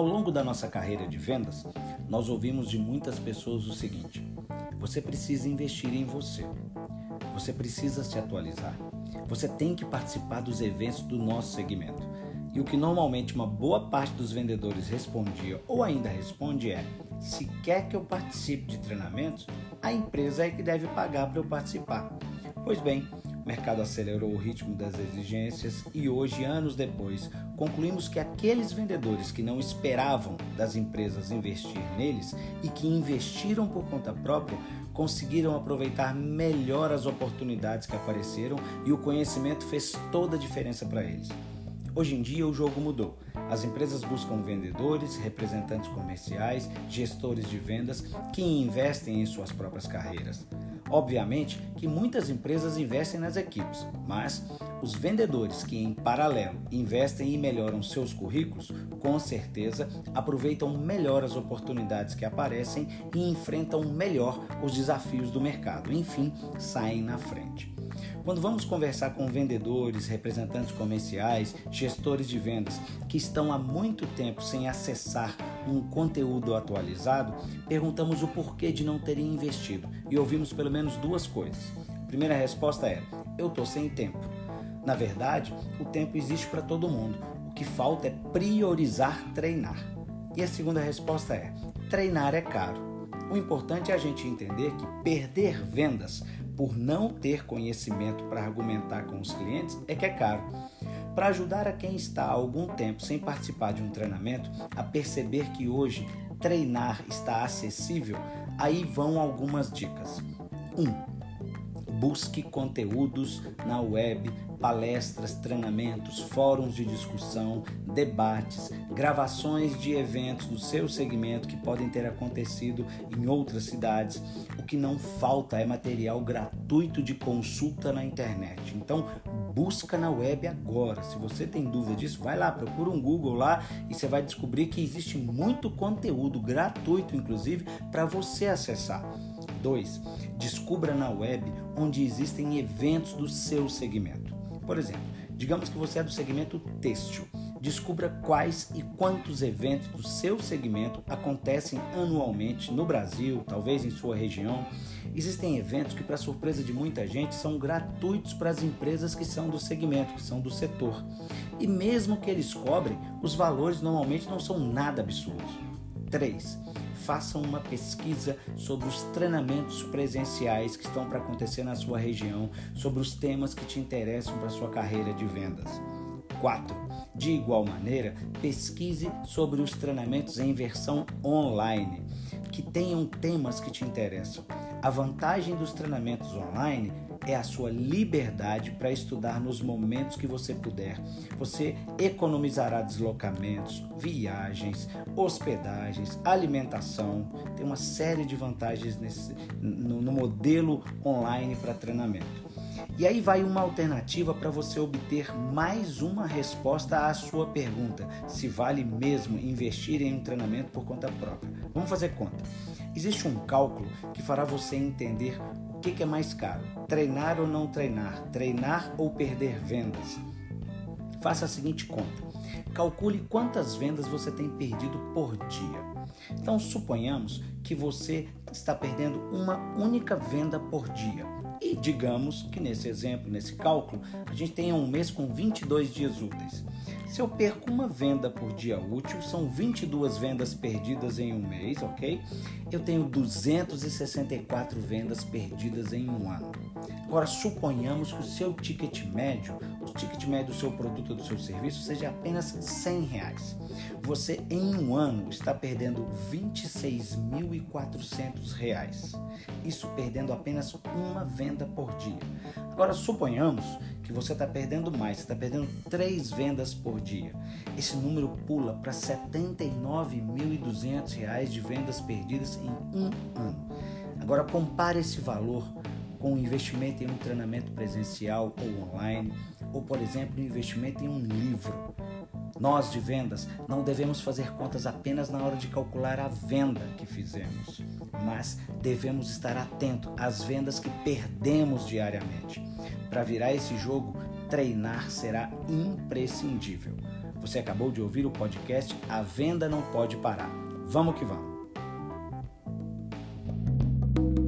Ao longo da nossa carreira de vendas, nós ouvimos de muitas pessoas o seguinte: você precisa investir em você, você precisa se atualizar, você tem que participar dos eventos do nosso segmento. E o que normalmente uma boa parte dos vendedores respondia ou ainda responde é: se quer que eu participe de treinamentos, a empresa é que deve pagar para eu participar. Pois bem, o mercado acelerou o ritmo das exigências e hoje, anos depois, concluímos que aqueles vendedores que não esperavam das empresas investir neles e que investiram por conta própria conseguiram aproveitar melhor as oportunidades que apareceram e o conhecimento fez toda a diferença para eles. Hoje em dia o jogo mudou. As empresas buscam vendedores, representantes comerciais, gestores de vendas que investem em suas próprias carreiras. Obviamente que muitas empresas investem nas equipes, mas os vendedores que em paralelo investem e melhoram seus currículos, com certeza aproveitam melhor as oportunidades que aparecem e enfrentam melhor os desafios do mercado. Enfim, saem na frente. Quando vamos conversar com vendedores, representantes comerciais, gestores de vendas que estão há muito tempo sem acessar um conteúdo atualizado, perguntamos o porquê de não terem investido e ouvimos pelo menos duas coisas. A primeira resposta é: eu estou sem tempo. Na verdade, o tempo existe para todo mundo. O que falta é priorizar treinar. E a segunda resposta é: treinar é caro. O importante é a gente entender que perder vendas por não ter conhecimento para argumentar com os clientes é que é caro. Para ajudar a quem está há algum tempo sem participar de um treinamento a perceber que hoje treinar está acessível, aí vão algumas dicas. 1. Busque conteúdos na web, palestras, treinamentos, fóruns de discussão, debates, gravações de eventos do seu segmento que podem ter acontecido em outras cidades. O que não falta é material gratuito de consulta na internet. Então, busca na web agora. Se você tem dúvida disso, vai lá, procura um Google lá e você vai descobrir que existe muito conteúdo gratuito, inclusive, para você acessar. 2. Descubra na web onde existem eventos do seu segmento. Por exemplo, digamos que você é do segmento têxtil. Descubra quais e quantos eventos do seu segmento acontecem anualmente no Brasil, talvez em sua região. Existem eventos que, para surpresa de muita gente, são gratuitos para as empresas que são do segmento, que são do setor. E mesmo que eles cobrem, os valores normalmente não são nada absurdos. 3. Faça uma pesquisa sobre os treinamentos presenciais que estão para acontecer na sua região, sobre os temas que te interessam para a sua carreira de vendas. 4. De igual maneira, pesquise sobre os treinamentos em versão online, que tenham temas que te interessam. A vantagem dos treinamentos online é a sua liberdade para estudar nos momentos que você puder. Você economizará deslocamentos, viagens, hospedagens, alimentação. Tem uma série de vantagens no modelo online para treinamento. E aí vai uma alternativa para você obter mais uma resposta à sua pergunta: se vale mesmo investir em um treinamento por conta própria. Vamos fazer conta. Existe um cálculo que fará você entender o que é mais caro: treinar ou não treinar, treinar ou perder vendas. Faça a seguinte conta: calcule quantas vendas você tem perdido por dia. Então, suponhamos que você está perdendo uma única venda por dia. E digamos que nesse exemplo, nesse cálculo, a gente tenha um mês com 22 dias úteis. Se eu perco uma venda por dia útil, são 22 vendas perdidas em um mês, ok? Eu tenho 264 vendas perdidas em um ano. Agora, suponhamos que o seu ticket médio, o ticket médio do seu produto ou do seu serviço, seja apenas R$100. Você, em um ano, está perdendo R$26.400. Isso perdendo apenas uma venda por dia. Agora, suponhamos que você está perdendo mais, você está perdendo 3 vendas por dia. Esse número pula para R$79.200 de vendas perdidas em um ano. Agora, compare esse valor com o investimento em um treinamento presencial ou online, ou, por exemplo, um investimento em um livro. Nós de vendas não devemos fazer contas apenas na hora de calcular a venda que fizemos, mas devemos estar atento às vendas que perdemos diariamente. Para virar esse jogo, treinar será imprescindível. Você acabou de ouvir o podcast A Venda Não Pode Parar. Vamos que vamos!